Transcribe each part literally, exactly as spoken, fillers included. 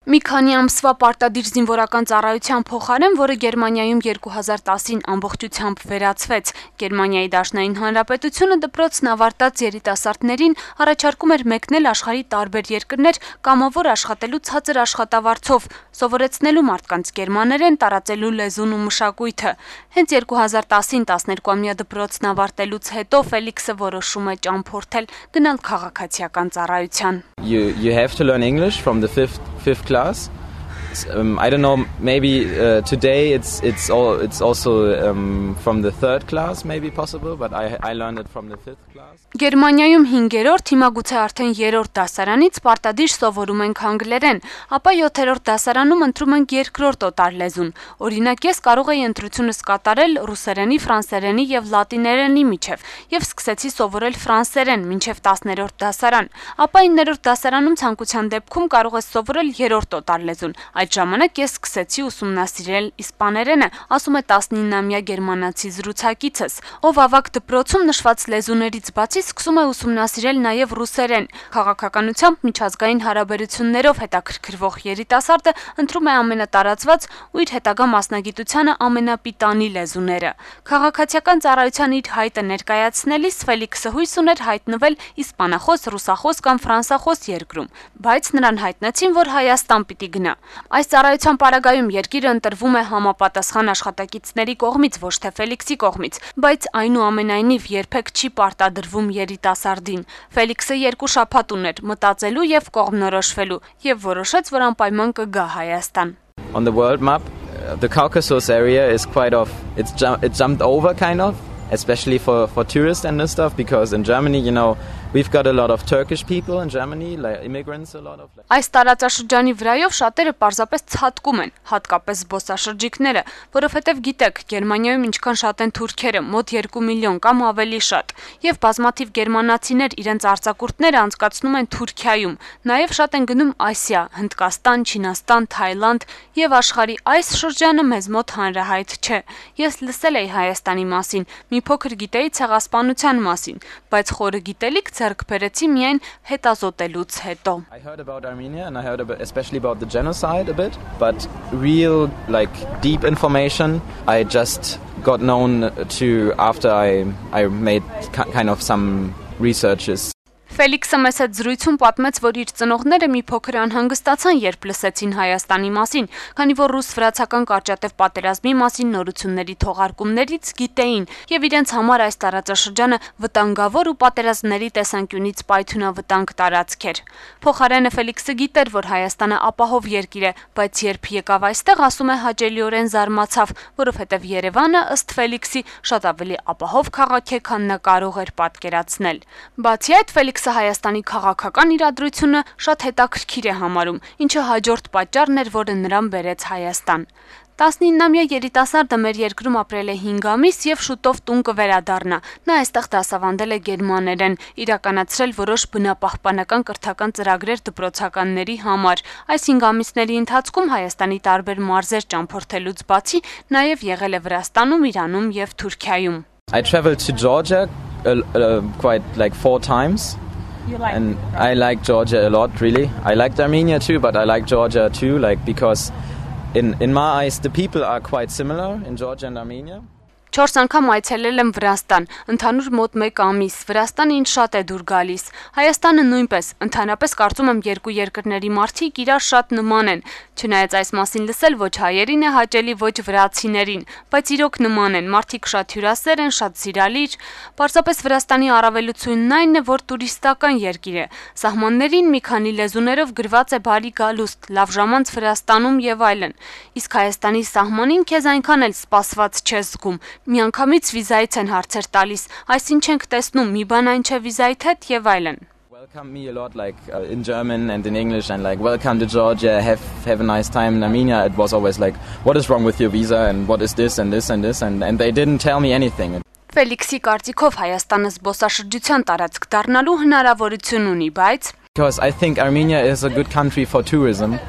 Մի քանի ամսվա պարտադիր զինվորական ծառայության փոխարեն, որը Գերմանիայում երկու հազար տասին ամբողջությամբ վերացվեց, Գերմանիայի Դաշնային Հանրապետությունը դպրոցն ավարտած երիտասարդներին առաջարկում էր մեկնել աշխարհի տարբեր երկրներ կամավոր աշխատելու ցածր աշխատավարձով, սովորեցնելու մարդկանց գերմաներեն, տարածելու լեզուն ու մշակույթը։ Հենց երկու հազար տասին տասներկուամյա դպրոցն ավարտելուց հետո Ֆելիքսը որոշում է ճամփորդել գնալ քաղաքացիական ծառայության։ You you have to learn English from the fifth fifth class. Um, I don't know. Maybe uh, today it's it's all it's also um, from the third class. Maybe possible, but I I learned it from the fifth class. Գերմանիայում հինգերորդ, հիմա գուցե արդեն երրորդ դասարանից պարտադիր սովորում ենք անգլերեն, ապա յոթերորդ դասարանում ընտրում ենք երկրորդ օտար լեզուն։ Օրինակ, ես կարող էի ընտրությունս կատարել ռուսերենի, ֆրանսերենի եւ լատիներենի միջև եւ սկսեցի սովորել ֆրանսերեն մինչեւ տասներորդ դասարան։ Ապա իններորդ դասարանում ցանկության դեպքում կարող ես սովորել երրորդ օտար լեզուն։ Այդ ժամանակ ես սկսեցի ուսումնասիրել իսպաներենը, ասում է տասնինամյա գերմանացի զրուցակիցս, ով ավագ դպրոցում նշված լեզուներից բացի սկսում է ուսումնասիրել նաև ռուսերեն։ Քաղաքականությամբ միջազգային հարաբերություններով հետաքրքրվող երիտասարդը ընտրում է ամենատարածված ու իր հետագա մասնագիտությանը ամենապիտանի լեզուները։ Քաղաքացիական ծառայության իր հայտը ներկայացնելիս Ֆելիքսը հույս ուներ հայտնվել իսպանախոս, ռուսախոս կամ ֆրանսախոս երկրում, բայց նրան հայտնեցին, որ Հայաստան պիտի գնա։ Այս ծառայության պարագայում երկիրը ընտրվում է համապատասխան աշխատակիցների կողմից, ոչ թե Ֆելիքսի կողմից, բայց այնուամենայնիվ երբեք չի պարտադրվում երիտասարդին։ Ֆելիքսը երկու շաբաթ ուներ մտածելու եւ կողմնորոշվելու եւ որոշեց, որ անպայման կգա Հայաստան։ On the world map, the Caucasus area is quite of it's it jumped over kind of, especially for for tourists and this stuff, because in Germany, you know, we've got a lot of Turkish people in Germany, like immigrants, a lot of like... Այս տարածաշրջանի վրայով շատերը պարզապես ցատկում են, հատկապես զբոսաշրջիկները, որովհետև գիտեք, Գերմանիայում ինչքան շատ են թուրքերը, մոտ երկու միլիոն կամ ավելի շատ, եւ բազմաթիվ գերմանացիներ իրենց արձակուրդները անցկացնում են Թուրքիայում, նաեւ շատ են գնում Ասիա, Հնդկաստան, Չինաստան, Թայլանդ եւ աշխարհի այս շրջանը մեզ մոտ հանրահայտ չէ։ Ես լսել էի Հայաստանի մասին, մի փոքր գիտեի ցեղասպանության մասին, բայց խորը գիտելիք ձեռք բերեցի միայն հետազոտելուց հետո։ I heard about Armenia and I heard about, especially about the genocide a bit, but real like deep information I just got known to after I I made kind of some researches. Ֆելիքսը մեզ հետ զրույցում պատմեց, որ իր ծնողները մի փոքր անհանգստացան, երբ լսեցին Հայաստանի մասին, քանի որ ռուս-վրացական կարճատև պատերազմի մասին նորությունների թողարկումներից գիտեին, եւ իրենց համար այս տարածաշրջանը վտանգավոր ու պատերազմների տեսանկյունից պայթյունավտանգ տարածք էր։ Փոխարենը Ֆելիքսը գիտեր, որ Հայաստանը ապահով երկիր է, բայց երբ եկավ այստեղ, ասում է, հաճելիորեն զարմացավ, որովհետեւ Երևանը ըստ Ֆելիքսի շատ ավելի ապահով քաղաք է, քան նա կարող էր պատկերացնել։ Բացի այդ, Ֆելիքսը Հայաստանի քաղաքական իրադրությունը շատ հետաքրքիր է համարում, ինչը հաջորդ պատճառն էր, որը նրան բերեց Հայաստան։ տասնինամյա երիտասարդը մեր երկրում ապրել է հինգ ամիս եւ շուտով տուն կվերադառնա։ Նա այստեղ դասավանդել է գերմաներեն, իրականացրել որոշ բնապահպանական կրթական ծրագրեր դպրոցականների համար։ Այս հինգ ամիսների ընթացքում Հայաստանի տարբեր մարզեր ճամփորդելուց բացի նաեւ եղել է Վրաստանում, Իրանում եւ Թուրքիայում։ I traveled to Georgia uh, uh, quite like four times. You like and I like Georgia a lot, really. I liked Armenia too, but I like Georgia too, like because in in my eyes the people are quite similar in Georgia and Armenia. Չորս անգամ այցելել եմ Վրաստան, ընդհանուր մոտ մեկ ամիս, Վրաստանը ինձ շատ է դուր գալիս, Հայաստանը նույնպես, ընդհանրապես կարծում եմ երկու երկրների մարդիկ իրար շատ նման են, չնայած այս մասին լսել ոչ հայերին է հաճելի, ոչ վրացիներին, բայց իրոք նման են, մարդիկ շատ հյուրասեր են, շատ սիրալիր, պարզապես Վրաստանի առավելությունն այն է, որ տուրիստական երկիր է, սահմաններին մի քանի լեզուներով գրված է բարի գալուստ, լավ ժամանց Վրաստանում եւ այլն, իսկ Հայաստանի սահմանին քեզ այնքան էլ սպասված չես զգում։ Միանգամից վիզայից են հարցեր տալիս, այսինչ ենք տեսնում, մի բան այն չէ վիզայիդ հետ եւ այլն։ Welcome me a lot like uh, in German and in English and like welcome to Georgia, have have a nice time in Armenia. It was always like what is wrong with your visa and what is this and this and this and and they didn't tell me anything. Ֆելիքսի կարծիքով Հայաստանը զբոսաշրջության տարածք դառնալու հնարավորություն ունի, բայց because I think Armenia is a good country for tourism.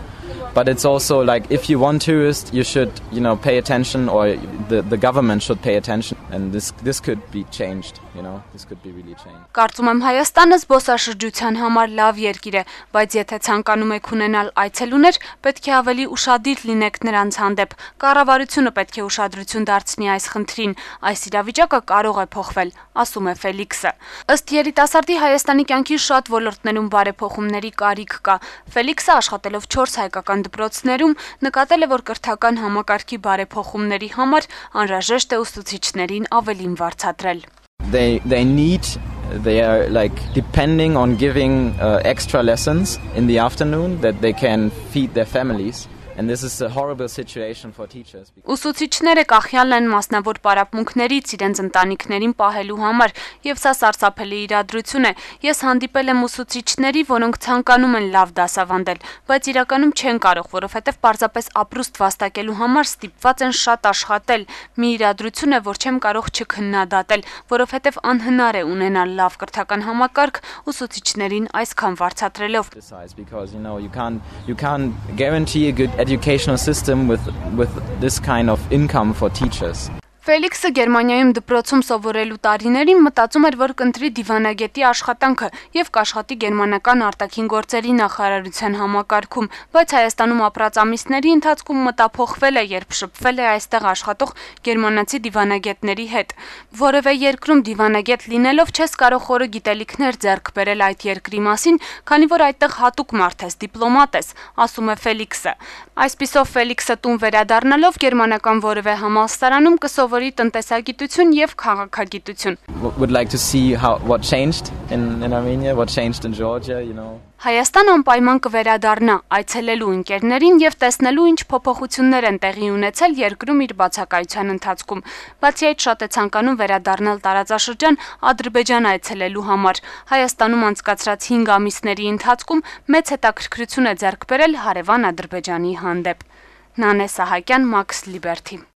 But it's also like if you want tourists, you should, you know, pay attention, or the, the government should pay attention. And this this could be changed, you know, this could be really changed. Կարծում եմ Հայաստանը զբոսաշրջության համար լավ երկիր է, բայց եթե ցանկանում եք ունենալ այցելուներ, պետք է ավելի ուշադիր լինեք նրանց հանդեպ։ Կառավարությունը պետք է ուշադրություն դարձնի այս խնդրին։ Այս իրավիճակը կարող է փոխվել, ասում է Ֆելիքսը։ Ըստ երիտասարդի Հայաստանի կյանքի շատ ոլորտներում բարեփոխումների կարիք կա։ Ֆելիքսը աշխատելով չորս հայկական դպրոցներում նկատել է, որ կրթական համակարգի բարեփոխումների համար անհրաժեշտ է ուսուցիչներին ավելին վարձատրել։ They they need they are like depending on giving uh, extra lessons in the afternoon that they can feed their families. And this is a horrible situation for teachers. Ուսուցիչները կախյալ են մասնավոր պարապմունքներից իրենց ընտանիքներին պահելու համար, եւ սա սարսափելի իրադրություն է։ Ես հանդիպել եմ ուսուցիչների, որոնք ցանկանում են լավ դասավանդել, բայց իրականում չեն կարող, որովհետեւ պարզապես ապրուստ վաստակելու համար ստիպված են շատ աշխատել։ Մի իրադրություն է, որ չեմ կարող չքննադատել, որովհետեւ անհնար է ունենալ լավ կրթական համակարգ ուսուցիչներին այսքան վարձատրելով։ Because you know you can't you can't guarantee a good educational system with with this kind of income for teachers. Ֆելիքսը Գերմանիայում դպրոցում սովորելու տարիներին մտածում էր, որ կընտրի դիվանագետի աշխատանքը եւ կաշխատի գերմանական արտաքին գործերի նախարարության համակարգում, բայց Հայաստանում ապրած ամիսների ընթացքում մտափոխվել է, երբ շփվել է այստեղ աշխատող գերմանացի դիվանագետների հետ։ Որևէ երկրում դիվանագետ լինելով չես կարող խորը գիտելիքներ ձեռք բերել այդ երկրի մասին, քանի որ այդտեղ հատուկ մարդ ես, դիպլոմատ ես, ասում է Ֆելիքսը։ Այսպիսով Ֆելիքսը տուն վերադառնալով գերմանական որևէ համալսարանում կսովորի տնտեսագիտություն եւ քաղաքագիտություն։ Would like to see how what changed in in Armenia, what changed in Georgia, you know. Հայաստանը անպայման կվերադառնա այցելելու ընկերներին եւ տեսնելու ինչ փոփոխություններ են տեղի ունեցել երկրում իր բացակայության ընթացքում։ Բացի այդ շատ է ցանկանում վերադառնալ տարածաշրջան Ադրբեջան այցելելու համար։ Հայաստանում անցկացրած հինգ ամիսների ընթացքում մեծ հետաքրքրություն է ձեռք բերել հարևան Ադրբեջանի հանդեպ։ Նանե Սահակյան, Max Liberty։